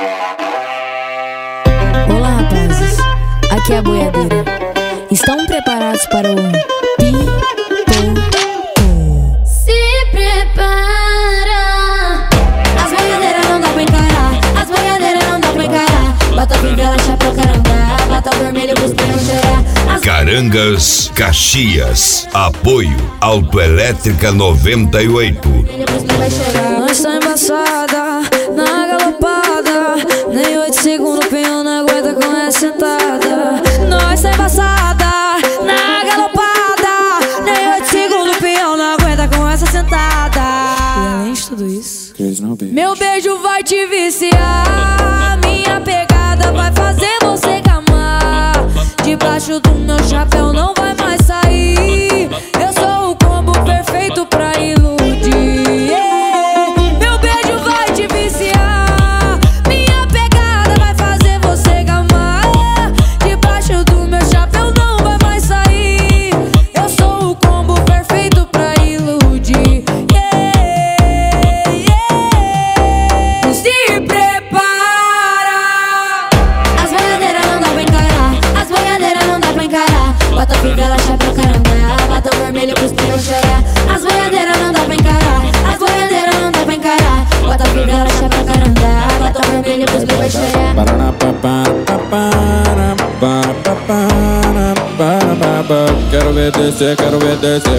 Olá, rapazes, aqui é a boiadeira. Estão preparados para o Pipoco? Se prepara. As boiadeiras não dá pra encarar, as boiadeiras não dá pra encarar. Bota fivela, chapéu, caranga, bota o vermelho pros pneus chorar. Carangas, Caxias. Apoio Autoelétrica 98. Nós tá embaçada, na galopada. Nem 8 segundos o peão não aguenta com essa sentada. Nós tá embaçada, na galopada. Nem 8 segundos o peão não aguenta com essa sentada. E além de tudo isso, meu beijo vai te viciar. Minha pegada vai fazer você gamar. Debaixo do meu chapéu não vai mais sair. Eu sou o combo perfeito pra iludir. Meu beijo vai te viciar. Minha pegada vai fazer você gamar. Debaixo do meu chapéu não vai mais sair. Eu sou o combo perfeito pra iludir. Se prepara. As boiadeiras não dá pra encarar, as boiadeiras não dá pra encarar. Bota fivela, chapéu, caranga, bota o vermelho pros pneus chorar. As boiadeiras não dá pra encarar, as boiadeiras não dá pra encarar. Bota fivela, chapéu, caranga, bota o vermelho pros pneus chorar. Quero ver descer, quero ver descer.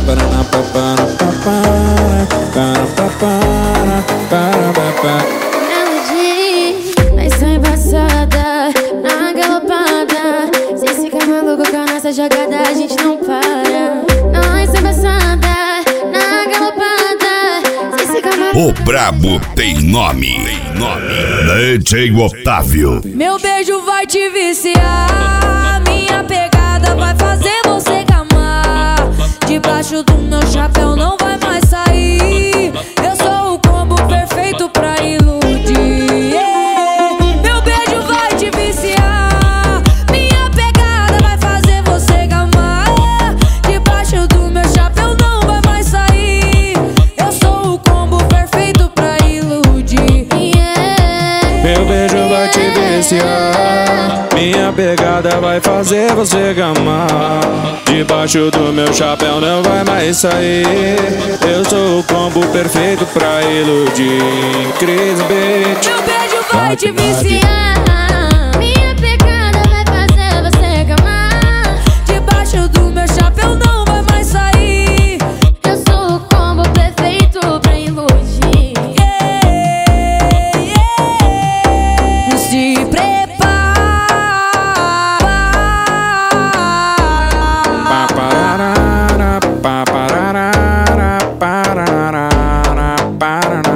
Melody, mas sou embaçada, na galopada. Se ficar maluco com a nossa jogada, a gente não para. Nós sou embaçada, na galopada. Se ficar maluco. O brabo tem nome. DJ Otávio. Meu beijo vai te viciar. Minha pegada vai fazer você gamar. Debaixo do meu chapéu não vai mais sair. Eu sou o combo perfeito pra iludir. Meu beijo vai te viciar. Minha pegada vai fazer você gamar. Debaixo do meu chapéu não vai mais sair. Eu sou o combo perfeito pra iludir. Meu beijo vai te viciar. Minha pegada vai fazer você gamar. Debaixo do meu chapéu não vai mais sair. Eu sou o combo perfeito pra iludir. Cris Beat. Meu beijo vai te viciar. Minha pegada vai fazer você gamar. Debaixo do meu chapéu não vai mais sair. Eu sou o combo perfeito pra iludir. Se prepara. Paparara, paparara, paparara, paparara.